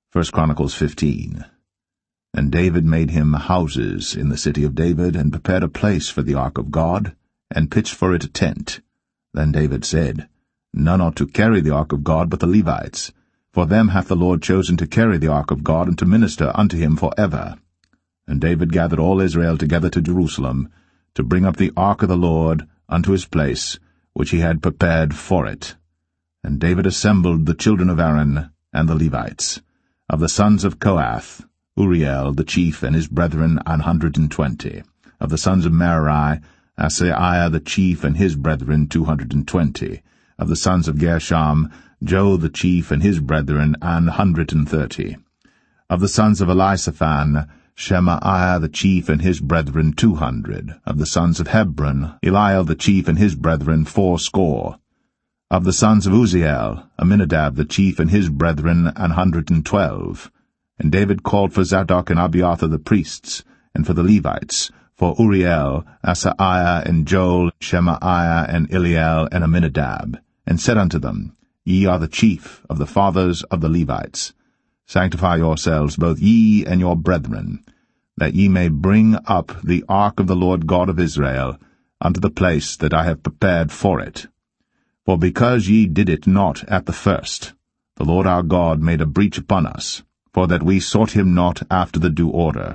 1 Chronicles 15. And David made him houses in the city of David, and prepared a place for the ark of God, and pitched for it a tent. Then David said, None ought to carry the ark of God but the Levites, for them hath the Lord chosen to carry the ark of God, and to minister unto him for ever. And David gathered all Israel together to Jerusalem, to bring up the ark of the Lord unto his place, which he had prepared for it. And David assembled the children of Aaron and the Levites. Of the sons of Kohath, Uriel the chief and his brethren 120. Of the sons of Merari, Asaiah the chief and his brethren 220. Of the sons of Gershom, Joel the chief and his brethren 130. Of the sons of Elisaphan, Shemaiah the chief and his brethren 200. Of the sons of Hebron, Eliel the chief and his brethren 80. Of the sons of Uzziel, Aminadab the chief and his brethren 112. And David called for Zadok and Abiathar the priests, and for the Levites, for Uriel, Asaiah, and Joel, Shemaiah, and Eliel, and Aminadab, and said unto them, Ye are the chief of the fathers of the Levites. Sanctify yourselves, both ye and your brethren, that ye may bring up the ark of the Lord God of Israel unto the place that I have prepared for it. For because ye did it not at the first, the Lord our God made a breach upon us, for that we sought him not after the due order.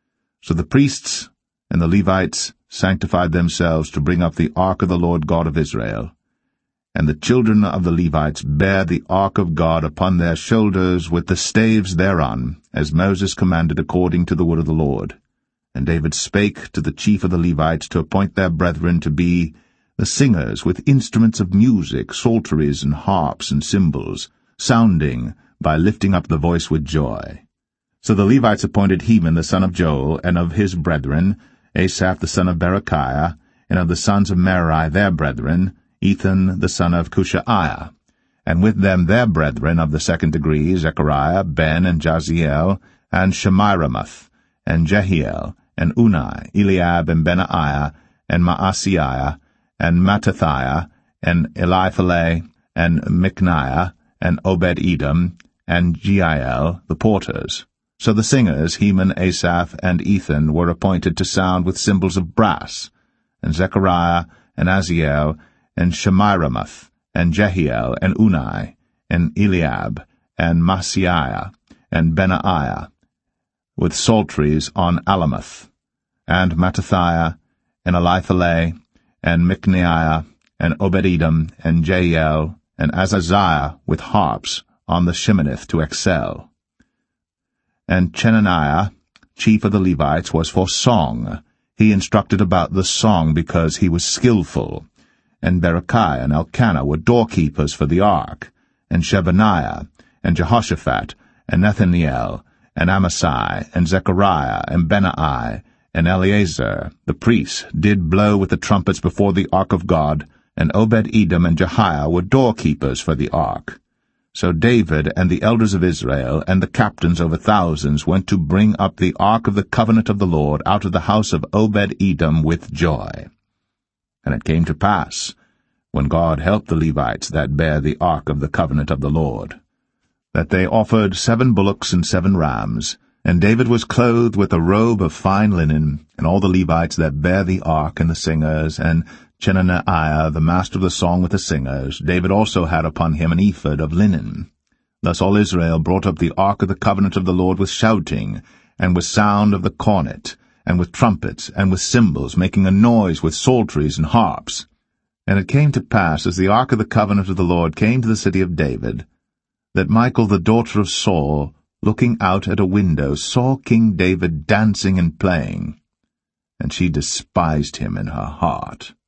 So the priests and the Levites sanctified themselves to bring up the ark of the Lord God of Israel. And the children of the Levites bare the ark of God upon their shoulders with the staves thereon, as Moses commanded according to the word of the Lord. And David spake to the chief of the Levites to appoint their brethren to be the singers with instruments of music, psalteries and harps and cymbals, sounding by lifting up the voice with joy. So the Levites appointed Heman the son of Joel, and of his brethren, Asaph the son of Berechiah, and of the sons of Merari their brethren, Ethan the son of Cushaiah, and with them their brethren of the second degree, Zechariah, Ben, and Jaziel, and Shemiramoth, and Jehiel, and Unai, Eliab, and Benaiah, and Maaseiah, and Mattathiah, and Elipheleh, and Micniah, and Obed-Edom, and Jeiel, the porters. So the singers, Heman, Asaph, and Ethan, were appointed to sound with cymbals of brass, and Zechariah, and Aziel, and Shemiramoth, and Jehiel, and Unai, and Eliab, and Maaseiah, and Benaiah, with psalteries on Alamoth, and Mattathiah, and Elipheleh, and Micniah, and Obed-Edom, and Jeiel, and Azaziah with harps on the Sheminith to excel. And Chenaniah, chief of the Levites, was for song. He instructed about the song because he was skillful. And Berechiah and Elkanah were doorkeepers for the ark. And Shebaniah, and Jehoshaphat, and Nethaniel, and Amasai, and Zechariah, and Benai, and Eleazar, the priests, did blow with the trumpets before the ark of God, and Obed-Edom and Jehiel were doorkeepers for the ark. So David and the elders of Israel and the captains over thousands went to bring up the ark of the covenant of the Lord out of the house of Obed-Edom with joy. And it came to pass, when God helped the Levites that bare the ark of the covenant of the Lord, that they offered 7 bullocks and 7 rams, and David was clothed with a robe of fine linen, and all the Levites that bare the ark, and the singers, and Chenaniah, the master of the song with the singers. David also had upon him an ephod of linen. Thus all Israel brought up the ark of the covenant of the Lord with shouting, and with sound of the cornet, and with trumpets, and with cymbals, making a noise with psalteries and harps. And it came to pass, as the ark of the covenant of the Lord came to the city of David, that Michal the daughter of Saul, looking out at a window, saw King David dancing and playing, and she despised him in her heart.